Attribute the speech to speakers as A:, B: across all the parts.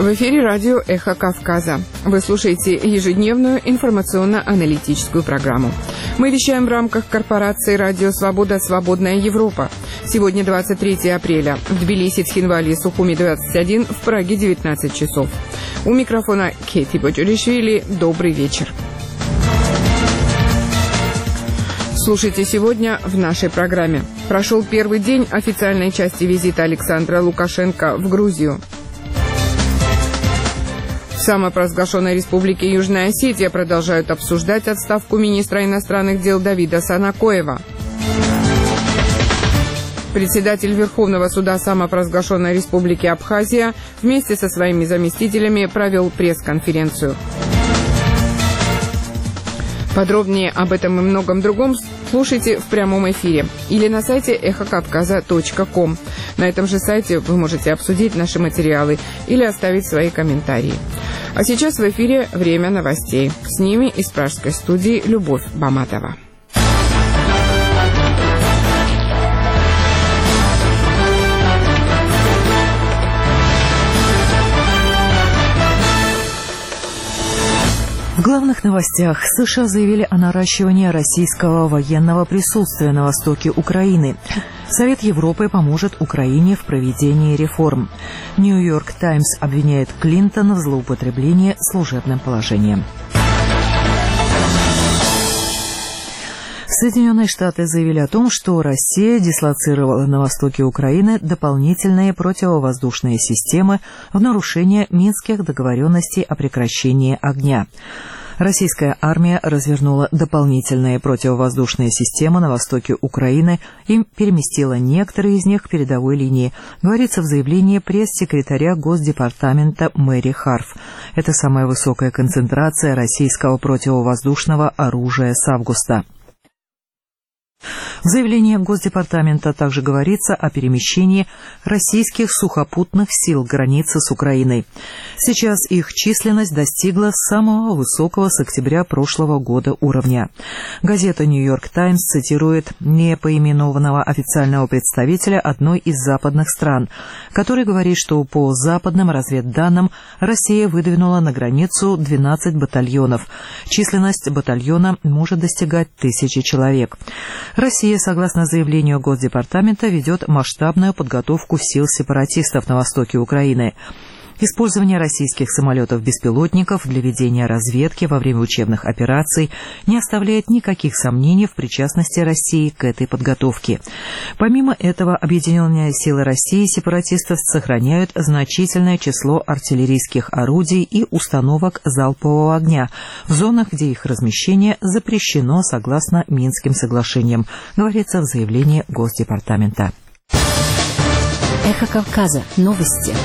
A: В эфире радио «Эхо Кавказа». Вы слушаете ежедневную информационно-аналитическую программу. Мы вещаем в рамках корпорации «Радио Свобода. Свободная Европа». Сегодня 23 апреля. В Тбилиси, Цхинвале, Сухуми 21, в Праге 19 часов. У микрофона Кейти Боджуришвили. Добрый вечер. Слушайте сегодня в нашей программе. Прошел первый день официальной части визита Александра Лукашенко в Грузию. В самопровозглашенной республике Южная Осетия продолжают обсуждать отставку министра иностранных дел Давида Санакоева. Председатель Верховного суда самопровозглашенной республики Абхазия вместе со своими заместителями провел пресс-конференцию. Подробнее об этом и многом другом слушайте в прямом эфире или на сайте эхокавказа.ком. На этом же сайте вы можете обсудить наши материалы или оставить свои комментарии. А сейчас в эфире время новостей. С ними из пражской студии Любовь Баматова.
B: В главных новостях США заявили о наращивании российского военного присутствия на востоке Украины. Совет Европы поможет Украине в проведении реформ. Нью-Йорк Таймс обвиняет Клинтона в злоупотреблении служебным положением. Соединенные Штаты заявили о том, что Россия дислоцировала на востоке Украины дополнительные противовоздушные системы в нарушение Минских договоренностей о прекращении огня. Российская армия развернула дополнительные противовоздушные системы на востоке Украины и переместила некоторые из них к передовой линии, говорится в заявлении пресс-секретаря Госдепартамента Мэри Харф. Это самая высокая концентрация российского противовоздушного оружия с августа. В заявлении Госдепартамента также говорится о перемещении российских сухопутных сил к границе с Украиной. Сейчас их численность достигла самого высокого с октября прошлого года уровня. Газета «Нью-Йорк Таймс» цитирует непоименованного официального представителя одной из западных стран, который говорит, что по западным разведданным Россия выдвинула на границу 12 батальонов. Численность батальона может достигать 1000 человек. Россия, согласно заявлению Госдепартамента, ведет масштабную подготовку сил сепаратистов на востоке Украины. Использование российских самолетов-беспилотников для ведения разведки во время учебных операций не оставляет никаких сомнений в причастности России к этой подготовке. Помимо этого, объединенные силы России сепаратистов сохраняют значительное число артиллерийских орудий и установок залпового огня в зонах, где их размещение запрещено согласно Минским соглашениям, говорится в заявлении Госдепартамента.
C: Эхо Кавказа. Новости.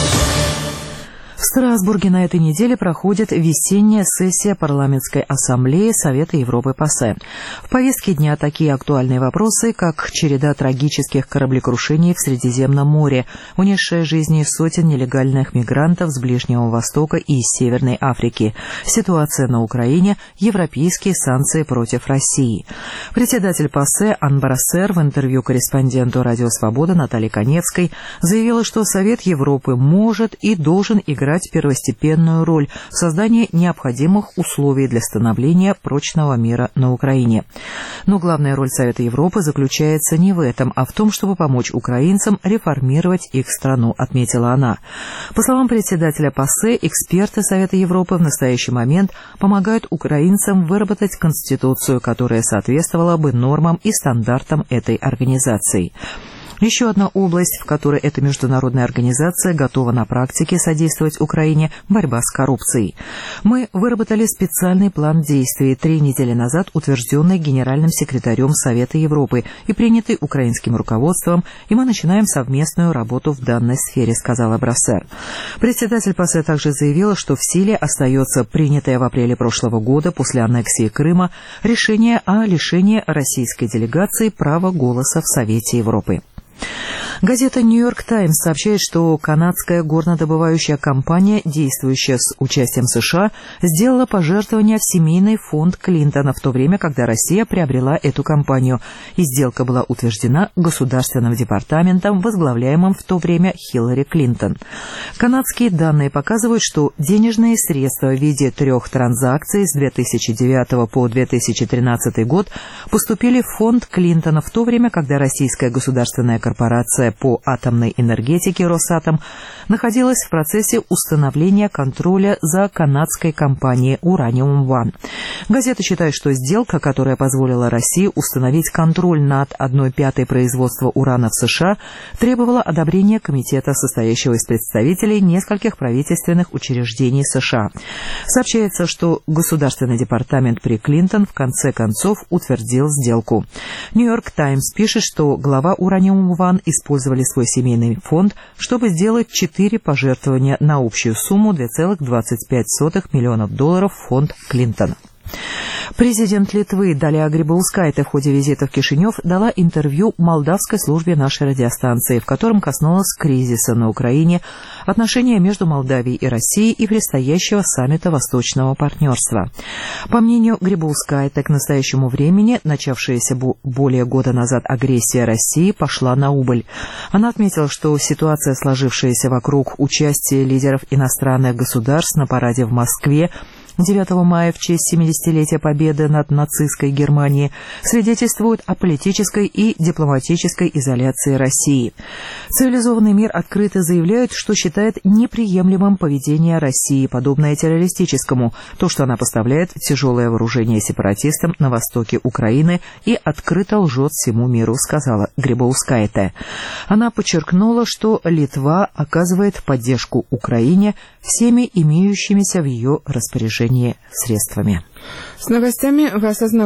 B: В Страсбурге на этой неделе проходит весенняя сессия парламентской ассамблеи Совета Европы ПАСЕ. В повестке дня такие актуальные вопросы, как череда трагических кораблекрушений в Средиземном море, унесшая жизни сотен нелегальных мигрантов с Ближнего Востока и из Северной Африки, ситуация на Украине, европейские санкции против России. Председатель ПАСЕ Ан Брассер в интервью корреспонденту «Радио Свобода» Наталье Коневской заявила, что Совет Европы может и должен играть первостепенную роль в создании необходимых условий для становления прочного мира на Украине. Но главная роль Совета Европы заключается не в этом, а в том, чтобы помочь украинцам реформировать их страну, отметила она. По словам председателя ПАСЕ, эксперты Совета Европы в настоящий момент помогают украинцам выработать конституцию, которая соответствовала бы нормам и стандартам этой организации. Еще одна область, в которой эта международная организация готова на практике содействовать Украине – борьба с коррупцией. Мы выработали специальный план действий, 3 недели назад утвержденный генеральным секретарем Совета Европы и принятый украинским руководством, и мы начинаем совместную работу в данной сфере, сказала Брассер. Председатель ПАСЕ также заявила, что в силе остается принятое в апреле прошлого года после аннексии Крыма решение о лишении российской делегации права голоса в Совете Европы. Газета «Нью-Йорк Таймс» сообщает, что канадская горнодобывающая компания, действующая с участием США, сделала пожертвование в семейный фонд Клинтона в то время, когда Россия приобрела эту компанию, и сделка была утверждена Государственным департаментом, возглавляемым в то время Хиллари Клинтон. Канадские данные показывают, что денежные средства в виде 3 транзакций с 2009 по 2013 год поступили в фонд Клинтона в то время, когда российская государственная корпорация по атомной энергетике «Росатом» находилась в процессе установления контроля за канадской компанией «Ураниум One». Газета считает, что сделка, которая позволила России установить контроль над 1/5 производства урана в США, требовала одобрения комитета, состоящего из представителей нескольких правительственных учреждений США. Сообщается, что Государственный департамент при Клинтон в конце концов утвердил сделку. «Нью-Йорк Таймс» пишет, что глава «Ураниум One» использовали свой семейный фонд, чтобы сделать 4 пожертвования на общую сумму $2,25 миллионов в фонд Клинтона. Президент Литвы Далия Грибаускайте в ходе визита в Кишинев дала интервью молдавской службе нашей радиостанции, в котором коснулась кризиса на Украине, отношения между Молдавией и Россией и предстоящего саммита Восточного партнерства. По мнению Грибаускайте, к настоящему времени начавшаяся более года назад агрессия России пошла на убыль. Она отметила, что ситуация, сложившаяся вокруг участия лидеров иностранных государств на параде в Москве 9 мая в честь 70-летия победы над нацистской Германией, свидетельствует о политической и дипломатической изоляции России. Цивилизованный мир открыто заявляет, что считает неприемлемым поведение России, подобное террористическому, то, что она поставляет тяжелое вооружение сепаратистам на востоке Украины, и открыто лжет всему миру, сказала Грибаускайте. Она подчеркнула, что Литва оказывает поддержку Украине всеми имеющимися в ее распоряжении средствами.
A: С новостями вас ознакомили